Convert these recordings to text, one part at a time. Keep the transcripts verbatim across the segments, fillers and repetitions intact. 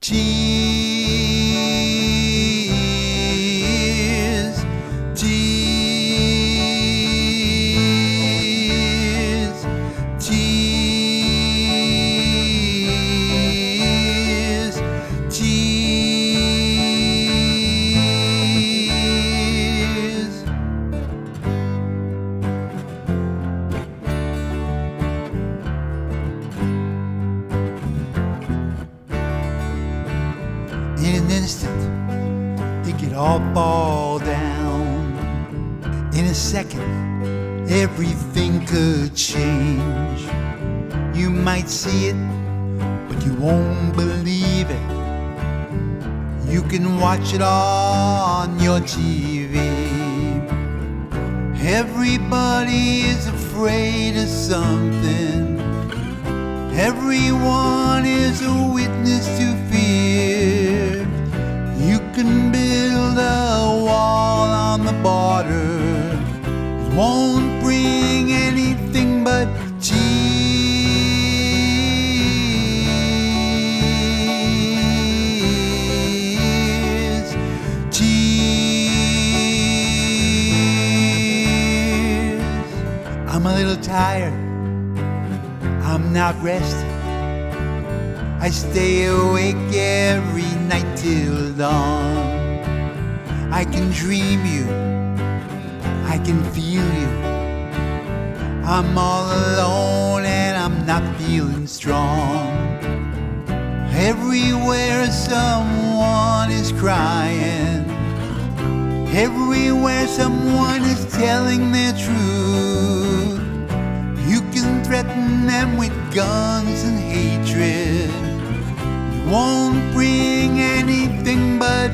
Cheers, cheers, cheers, cheers. In an instant, it could all fall down. In a second, everything could change. You might see it, but you won't believe it. You can watch it on your T V. Everybody is afraid of something. Everyone is a witness to fear. You can build a wall on the border. It won't bring anything but cheers. Cheers. I'm a little tired. I'm not rested. I stay awake every night till dawn. I can dream you, I can feel you. I'm all alone and I'm not feeling strong. Everywhere someone is crying. Everywhere someone is telling their truth. You can threaten them with guns and hatred. It won't bring anything but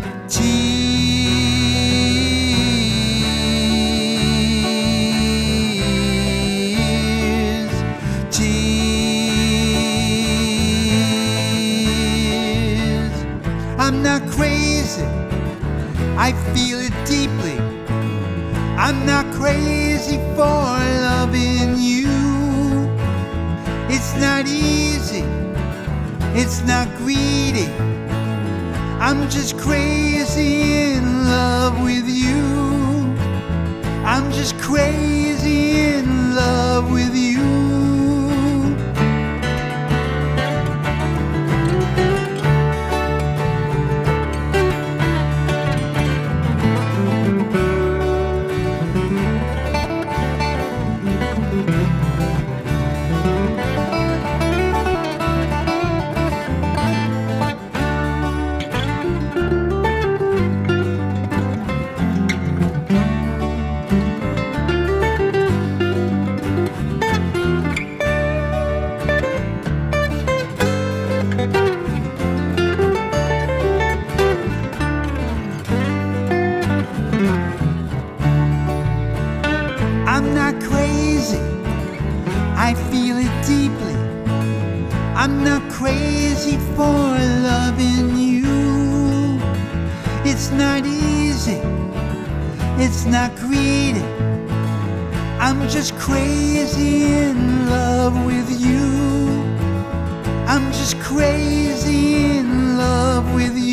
cheers. Cheers. I'm not crazy, I feel it deeply. I'm not crazy for loving you. It's not easy, it's not greedy. I'm just crazy in love with you. I'm just crazy in love with you. I'm not crazy, I feel it deeply. I'm not crazy for loving you. It's not easy, it's not greedy. I'm just crazy in love with you. I'm just crazy in love with you.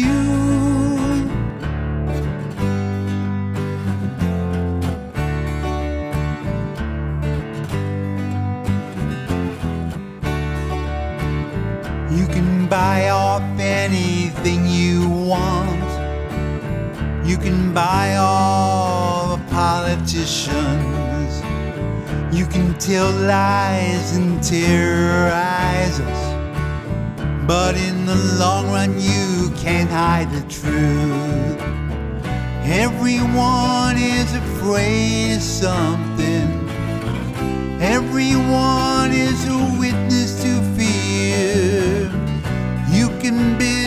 You can buy off anything you want. You can buy all the politicians. You can tell lies and terrorize us. But in the long run you can't hide the truth. Everyone is afraid of something. Everyone is a witness to fear. You can build